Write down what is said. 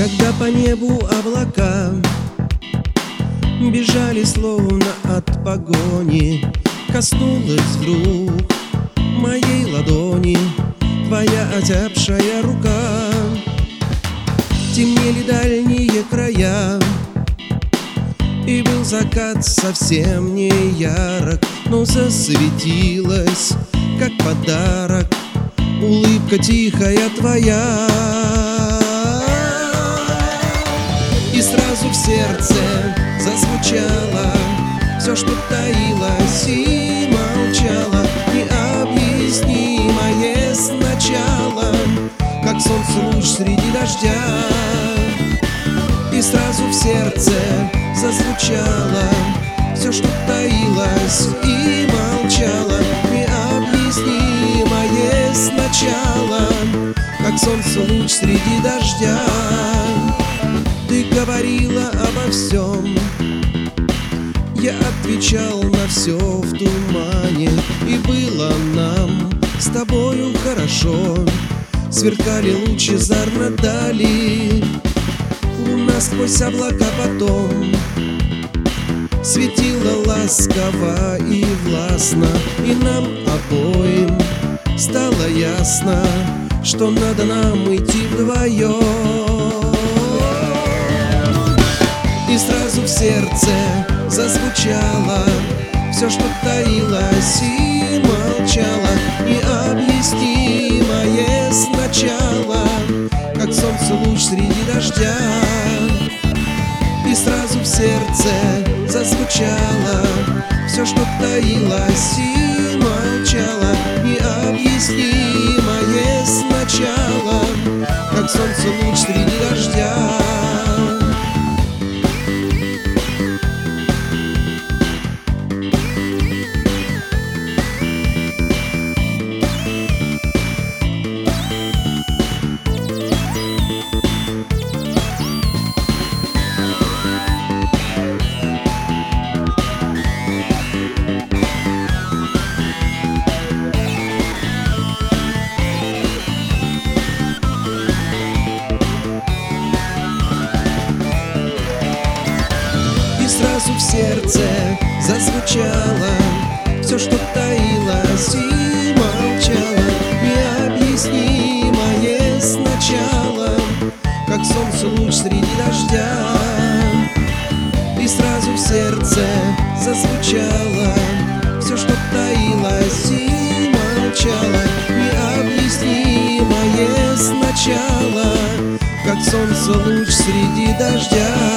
Когда по небу облака бежали словно от погони, коснулась вдруг моей ладони твоя озябшая рука. Темнели дальние края, и был закат совсем не ярок, но засветилась, как подарок, улыбка тихая твоя. И сразу в сердце зазвучало все, что таилось и молчало, необъяснимое сначала, как солнце луч среди дождя. И сразу в сердце зазвучало все, что таилось и молчало, необъяснимое сначала, как солнце луч среди дождя. Ты говорила обо всем, я отвечал на все в тумане, и было нам с тобою хорошо. Сверкали лучи зарно дали, луна сквозь облака потом светила ласково и властно, и нам обоим стало ясно, что надо нам идти вдвоем. И сразу в сердце зазвучало все, что таилось и молчало, необъяснимое сначала, как солнце луч среди дождя. И сразу в сердце зазвучало все, что таилось и молчало, необъяснимое сначала, как солнце луч среди дождя. Сразу в сердце зазвучало все, что таилось и молчало, необъяснимое сначала, как солнце луч среди дождя. И сразу в сердце зазвучало все, что таилось и молчало, необъяснимое сначала, как солнце луч среди дождя.